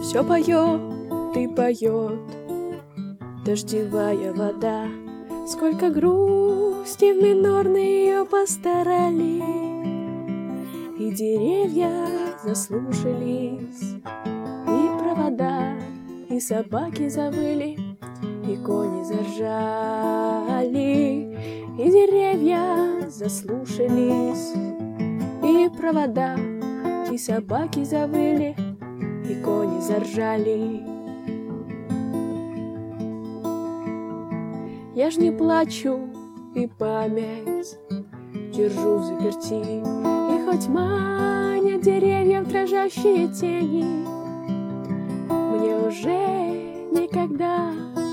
Все поет и поет дождевая вода. Сколько грусти в минорной ее постарали, и деревья заслушались, и провода, и собаки завыли, и кони заржали, и деревья заслушались, и провода, и собаки завыли, и кони заржали. Я ж не плачу и память держу взаперти, и хоть манят деревьев дрожащие тени, мне уже никогда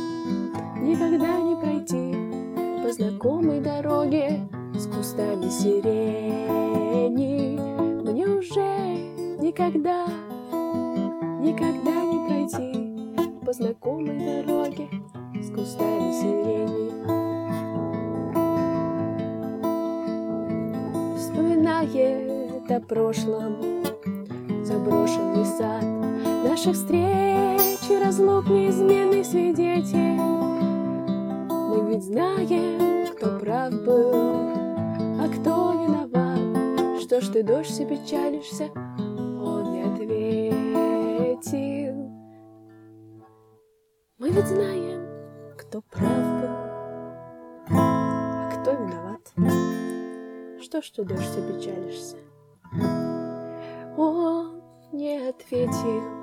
не пройти по знакомой дороге с кустами сирени. Мне уже никогда не пройти по знакомой дороге с кустами сирени. Вспоминает о прошлом заброшенный сад, наших встреч и разлук неизменный свидетель. Мы ведь знаем, кто прав был, а кто виноват. Что ж ты, дождь, все печалишься? Он не ответил. Мы ведь знаем, кто прав был, а кто виноват. Что ж ты, дождь, все печалишься? Он не ответил.